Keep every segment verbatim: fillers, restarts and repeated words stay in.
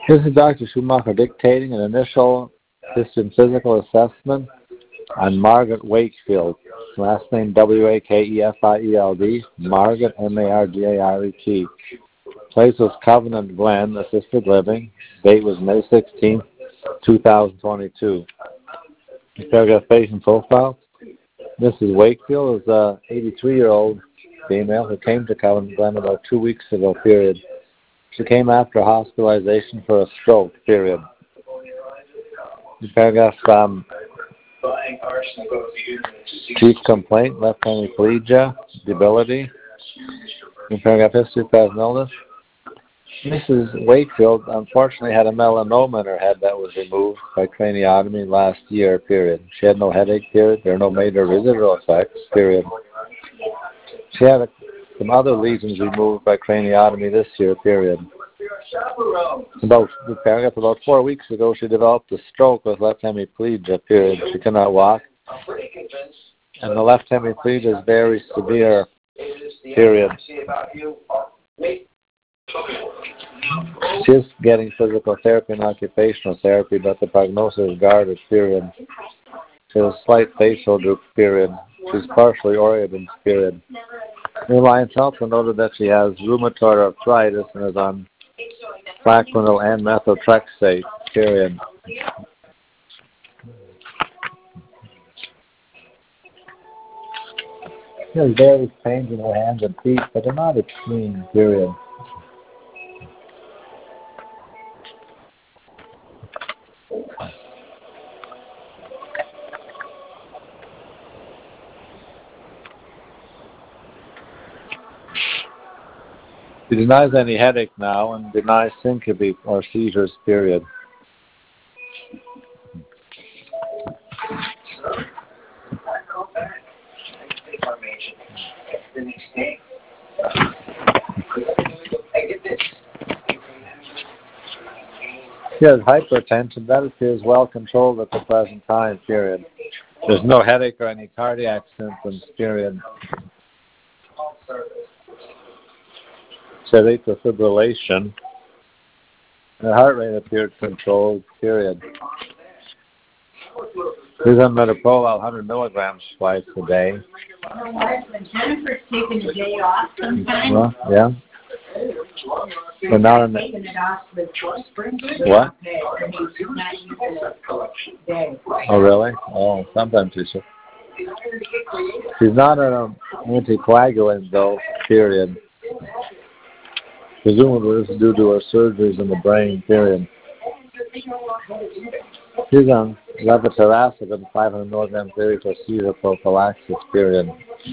This is Doctor Schumacher dictating an initial history and physical assessment on Margaret Wakefield. Last name W A K E F I E L D, Margaret, M A R G A R E T. Place was Covenant Glen, assisted living. Date was May sixteenth, two thousand twenty-two. Paragraph patient profile. Missus Wakefield is an eighty-three-year-old female who came to Covenant Glen about two weeks ago, period. She came after hospitalization for a stroke, period. In paragraph um, chief complaint, left hemiplegia, debility. In paragraph history, present illness. Missus Wakefield unfortunately had a melanoma in her head that was removed by craniotomy last year, period. She had no headache, period. There are no major residual effects, period. She had a, some other lesions removed by craniotomy this year, period. About the paragraph, about four weeks ago, she developed a stroke with left hemiplegia, period. She cannot walk. And the left hemiplegia is very severe, period. She is getting physical therapy and occupational therapy, but the prognosis is guarded, period. She has a slight facial droop, period. She's partially oriented, period. Reliance also noted that she has rheumatoid arthritis and is on Plaquenil and methotrexate, period. She has various pains in her hands and feet, but they're not extreme, period. She denies any headache now and denies syncope or seizures, period. She has hypertension. That appears well controlled at the present time, period. There's no headache or any cardiac symptoms, period. She had atrial fibrillation. Her heart rate appeared controlled, period. She's on metoprolol one hundred milligrams twice a day. Her husband Jennifer's taking a day off sometimes. Well, yeah. But not in the... What? Oh, really? Oh, sometimes she should. She's not an anticoagulant, though, period. Presumably this is due to her surgeries in the brain, period. She's on levetiracetam and five hundred milligrams daily for seizure prophylaxis, period.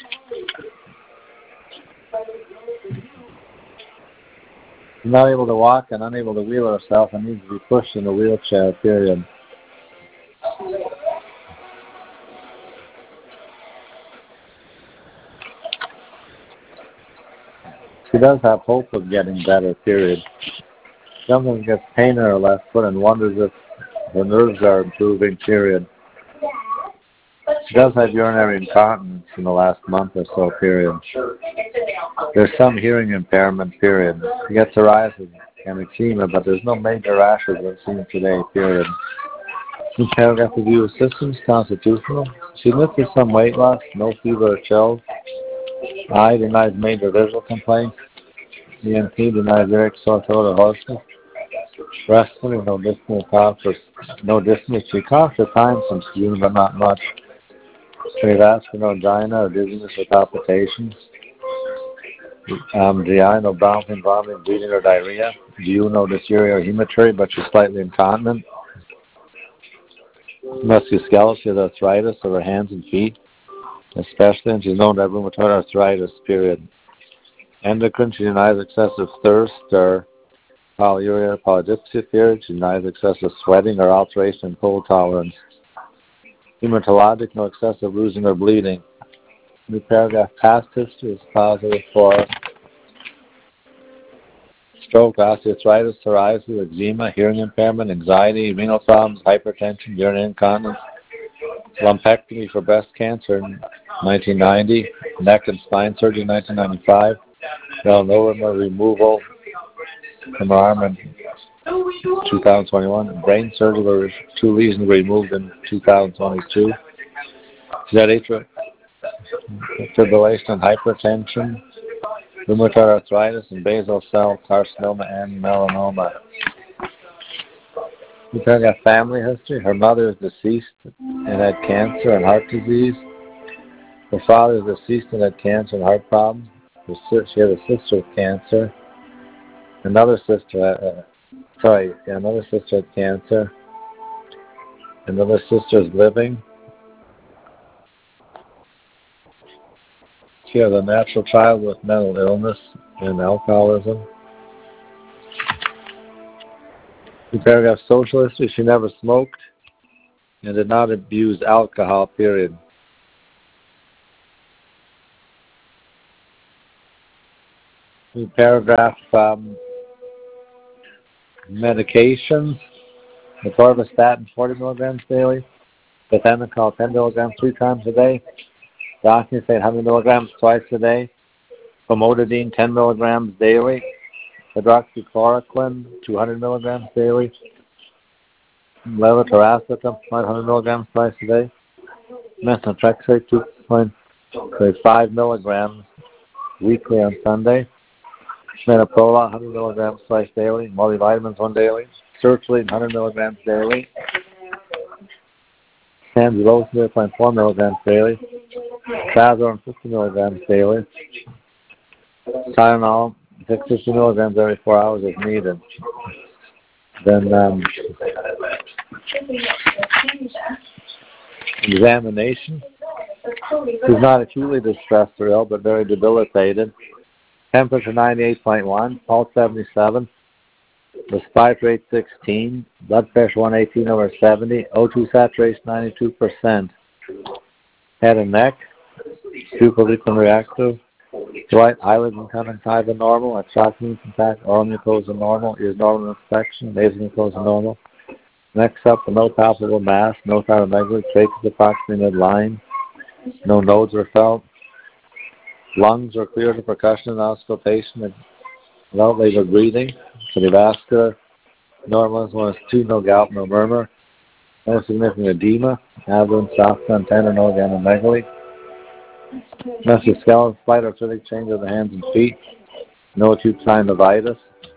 She's not able to walk and unable to wheel herself and needs to be pushed in a wheelchair, period. She does have hope of getting better, period. Sometimes gets pain in her left foot and wonders if her nerves are improving, period. She does have urinary incontinence in the last month or so, period. There's some hearing impairment, period. She gets psoriasis and eczema, but there's no major rashes that seen today, period. In paragraph review of systems, constitutional. She lifted some weight loss, no fever or chills. I denies major visual complaints. E N T denies Eric sore throat or hoarseness. Breastfeeding, no dyspnea, cough, or no dyspnea. She coughs at times, some sputum, but not much. Perivascular angina or dizziness or palpitations. Um, G I, no bouncing, vomiting, bleeding, or diarrhea. G U, no dysuria or hematuria, but she's slightly incontinent. Musculoskeletal, she has arthritis of her hands and feet, especially, and she's known to have rheumatoid arthritis, period. Endocrine, she denies excessive thirst or polyuria, polydyspsia, period. She denies excessive sweating or alteration in cold tolerance. Hematologic, no excessive losing or bleeding. New paragraph, past history is positive for stroke, osteoarthritis, psoriasis, eczema, hearing impairment, anxiety, renal problems, hypertension, urinary incontinence, lumpectomy for breast cancer in nineteen ninety, neck and spine surgery in nineteen ninety-five, melanoma removal from her arm and two thousand twenty-one. Brain surgery where two lesions were removed in two thousand twenty-two. She's had atrial fibrillation and hypertension, rheumatoid arthritis, and basal cell carcinoma and melanoma. We've got family history. Her mother is deceased and had cancer and heart disease. Her father is deceased and had cancer and heart problems. She had a sister with cancer. Another sister, uh, sorry, yeah, another sister had cancer. Another sister is living. She has a natural child with mental illness and alcoholism. In paragraph social history, she never smoked and did not abuse alcohol, period. In paragraph um, medications, atorvastatin forty milligrams daily, ethambutol ten milligrams three times a day, doxycycline one hundred milligrams twice a day, famotidine ten milligrams daily, hydroxychloroquine two hundred milligrams daily, levetiracetam one hundred milligrams twice a day, methotrexate two point five milligrams weekly on Sunday, metoprolol one hundred milligrams twice daily, multivitamins one daily, sertraline one hundred milligrams daily, sambulosin zero point four milligrams daily, trazodone fifty milligrams daily, Tylenol fifty milligrams every four hours if needed. Then um, examination. She's not acutely distressed or ill, but very debilitated. Temperature ninety-eight point one, pulse seventy-seven, respiratory rate sixteen, blood pressure one eighteen over seventy, O two saturation ninety-two percent. Head and neck, pupil equally reactive, right eyelid and conjunctiva normal, exocrine intact, oral mucosa normal, ears normal inspection, nasal mucosa normal. Next up, no palpable mass, no thyromegaly, trachea approximately midline, no nodes were felt. Lungs are clear to percussion and auscultation without labored breathing. Cardiovascular, normal as one is two, no gout, no murmur. No significant edema, abdomen, soft content, no organomegaly. Mesoskeletal, slight arthritic change of the hands and feet. No acute synovitis.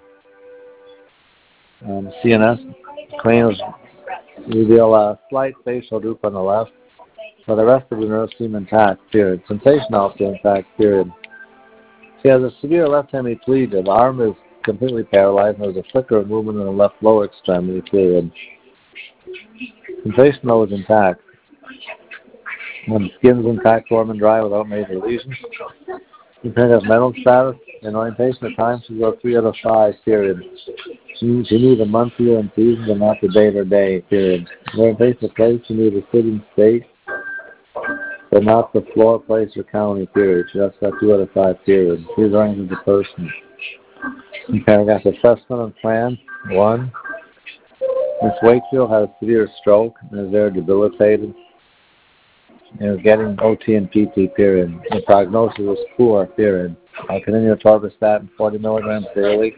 Um, C N S claims reveal a slight facial droop on the left, but the rest of the nerves seem intact, period. Sensation also intact, period. She has a severe left hemiplegia. The arm is completely paralyzed, and there's a flicker of movement in the left lower extremity, period. Sensation though is intact. When the skin is intact, warm and dry without major lesions. Depending on mental status and orientation, at times she goes three out of five, period. She, she needs a month, year, and season, but not the date or day, period. Orientation of place, she needs a sitting state, but not the floor, place, or county, period. She just got two out of five, period. She's oriented as a person. In paragraph assessment and plan, one. Miss Wakefield has severe stroke and is very debilitated and is getting O T and P T, period. The prognosis is poor, period. I continue atorvastatin forty milligrams daily.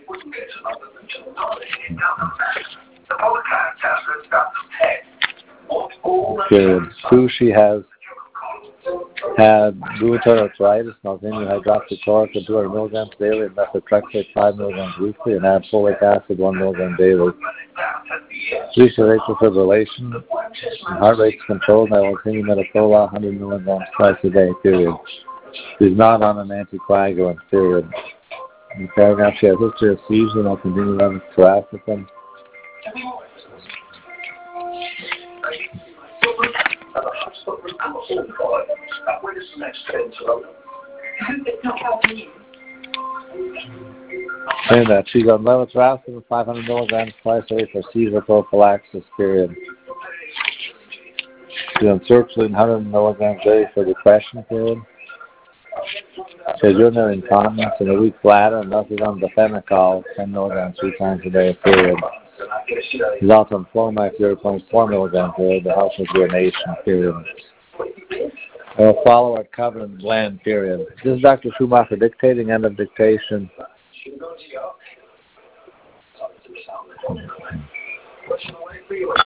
Period. Two, she has had rheumatoid arthritis, and I'll continue hydroxychloroquine two hundred milligrams daily, and methotrexate five milligrams weekly, and add folic acid one milligram daily. Three, she has atrial fibrillation, and heart rate's controlled, and I will continue metoprolol one hundred milligrams twice a day, period. She's not on an anticoagulant, period. In paragraph, she has a history of seizures, and I'll continue on chloracetine. And that she's on levetiracetam five hundred milligrams twice a day for seizure prophylaxis, period. She's on sertraline one hundred milligrams daily for depression, period. She has urinary incontinence and a weak bladder, and thus is on difenicol ten milligrams three times a day, period. She's also on Flomax zero point four milligrams daily to help with urination, period. I will follow at Covenant Glen, period. This is Doctor Schumacher dictating, end of dictation.